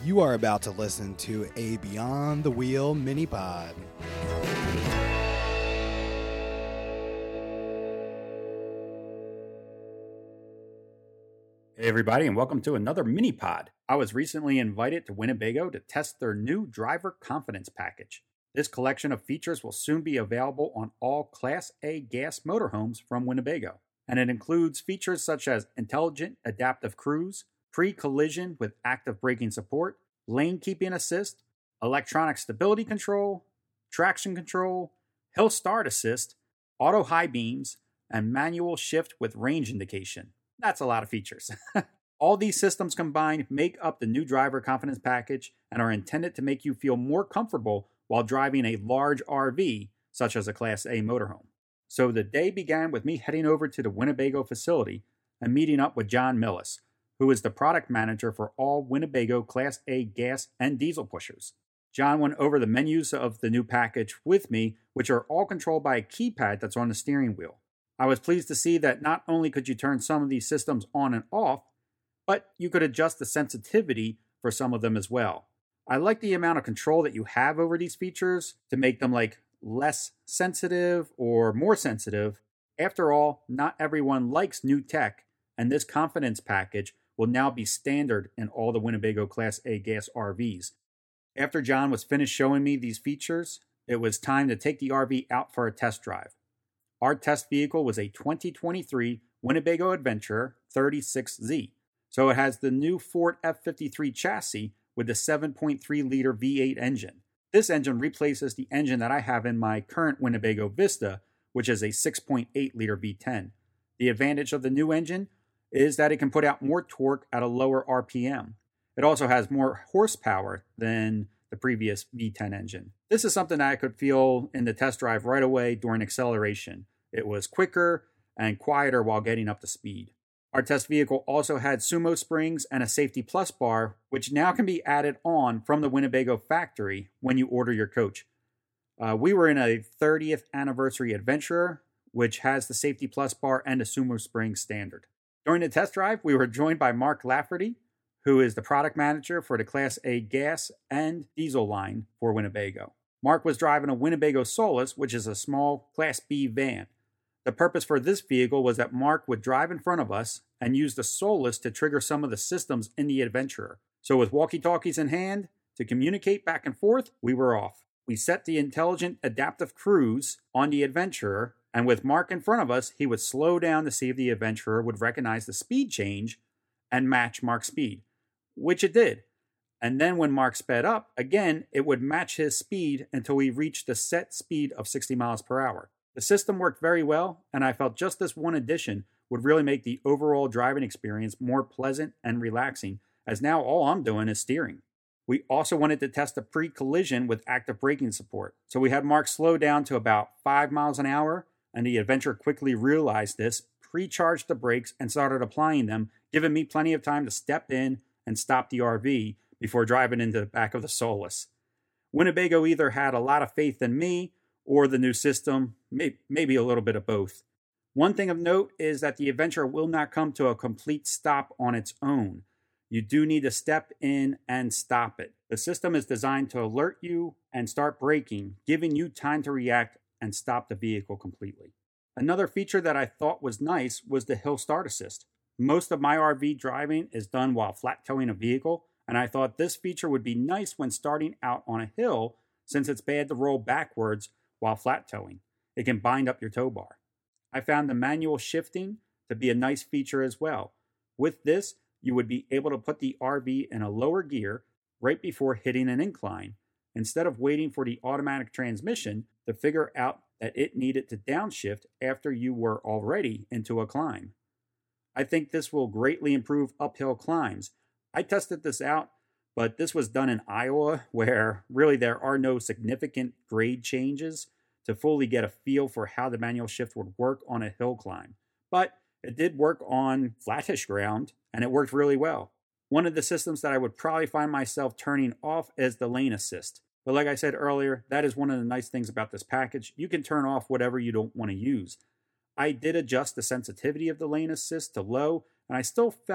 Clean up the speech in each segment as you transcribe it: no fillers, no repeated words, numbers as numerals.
You are about to listen to a Beyond the Wheel mini pod. Hey everybody, and welcome to another mini pod. I was recently invited to Winnebago to test their new driver confidence package. This collection of features will soon be available on all Class A gas motorhomes from Winnebago, and it includes features such as intelligent adaptive cruise, pre-collision with active braking support, lane keeping assist, electronic stability control, traction control, hill start assist, auto high beams, and manual shift with range indication. That's a lot of features. All these systems combined make up the new driver confidence package and are intended to make you feel more comfortable while driving a large RV, such as a Class A motorhome. So the day began with me heading over to the Winnebago facility and meeting up with John Millis, who is the product manager for all Winnebago Class A gas and diesel pushers. John went over the menus of the new package with me, which are all controlled by a keypad that's on the steering wheel. I was pleased to see that not only could you turn some of these systems on and off, but you could adjust the sensitivity for some of them as well. I like the amount of control that you have over these features to make them like less sensitive or more sensitive. After all, not everyone likes new tech, and this confidence package will now be standard in all the Winnebago Class A gas RVs. After John was finished showing me these features, it was time to take the RV out for a test drive. Our test vehicle was a 2023 Winnebago Adventurer 36Z. So it has the new Ford F53 chassis with the 7.3-liter V8 engine. This engine replaces the engine that I have in my current Winnebago Vista, which is a 6.8-liter V10. The advantage of the new engine is that it can put out more torque at a lower RPM. It also has more horsepower than the previous V10 engine. This is something that I could feel in the test drive right away during acceleration. It was quicker and quieter while getting up to speed. Our test vehicle also had Sumo springs and a Safety Plus bar, which now can be added on from the Winnebago factory when you order your coach. We were in a 30th anniversary Adventurer, which has the Safety Plus bar and the Sumo springs standard. During the test drive, we were joined by Mark Lafferty, who is the product manager for the Class A gas and diesel line for Winnebago. Mark was driving a Winnebago Solus, which is a small Class B van. The purpose for this vehicle was that Mark would drive in front of us and use the Solus to trigger some of the systems in the Adventurer. So with walkie-talkies in hand, to communicate back and forth, we were off. We set the intelligent adaptive cruise on the Adventurer, and with Mark in front of us, he would slow down to see if the Adventurer would recognize the speed change and match Mark's speed, which it did. And then when Mark sped up, again, it would match his speed until we reached the set speed of 60 miles per hour. The system worked very well, and I felt just this one addition would really make the overall driving experience more pleasant and relaxing, as now all I'm doing is steering. We also wanted to test the pre-collision with active braking support. So we had Mark slow down to about 5 miles an hour, and the Adventurer quickly realized this, pre-charged the brakes, and started applying them, giving me plenty of time to step in and stop the RV before driving into the back of the Solus. Winnebago either had a lot of faith in me or the new system, maybe a little bit of both. One thing of note is that the Adventurer will not come to a complete stop on its own. You do need to step in and stop it. The system is designed to alert you and start braking, giving you time to react and stop the vehicle completely. Another feature that I thought was nice was the hill start assist. Most of my RV driving is done while flat towing a vehicle, and I thought this feature would be nice when starting out on a hill since it's bad to roll backwards while flat towing. It can bind up your tow bar. I found the manual shifting to be a nice feature as well. With this, you would be able to put the RV in a lower gear right before hitting an incline, instead of waiting for the automatic transmission to figure out that it needed to downshift after you were already into a climb. I think this will greatly improve uphill climbs. I tested this out, but this was done in Iowa, where really there are no significant grade changes to fully get a feel for how the manual shift would work on a hill climb. But it did work on flattish ground, and it worked really well. One of the systems that I would probably find myself turning off is the lane assist. But like I said earlier, that is one of the nice things about this package. You can turn off whatever you don't want to use. I did adjust the sensitivity of the lane assist to low, and I still felt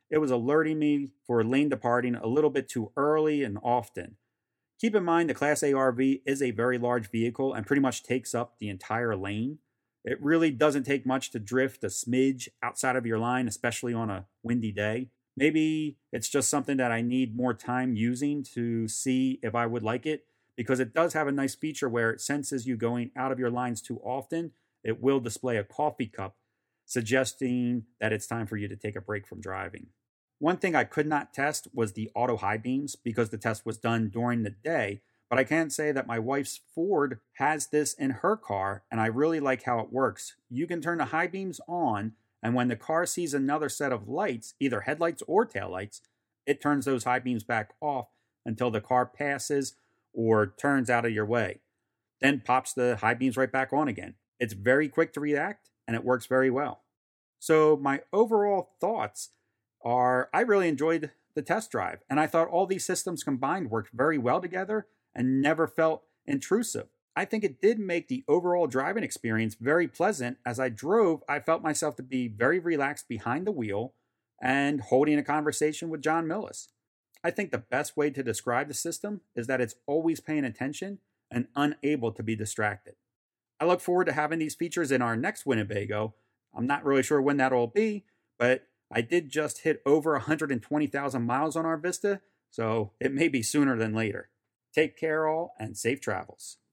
it was alerting me for lane departing a little bit too early and often. Keep in mind the Class A RV is a very large vehicle and pretty much takes up the entire lane. It really doesn't take much to drift a smidge outside of your line, especially on a windy day. Maybe it's just something that I need more time using to see if I would like it, because it does have a nice feature where it senses you going out of your lines too often. It will display a coffee cup, suggesting that it's time for you to take a break from driving. One thing I could not test was the auto high beams because the test was done during the day, but I can say that my wife's Ford has this in her car, and I really like how it works. You can turn the high beams on, and when the car sees another set of lights, either headlights or taillights, it turns those high beams back off until the car passes or turns out of your way. Then pops the high beams right back on again. It's very quick to react, and it works very well. So my overall thoughts are I really enjoyed the test drive, and I thought all these systems combined worked very well together and never felt intrusive. I think it did make the overall driving experience very pleasant. As I drove, I felt myself to be very relaxed behind the wheel and holding a conversation with John Millis. I think the best way to describe the system is that it's always paying attention and unable to be distracted. I look forward to having these features in our next Winnebago. I'm not really sure when that'll be, but I did just hit over 120,000 miles on our Vista, so it may be sooner than later. Take care all and safe travels.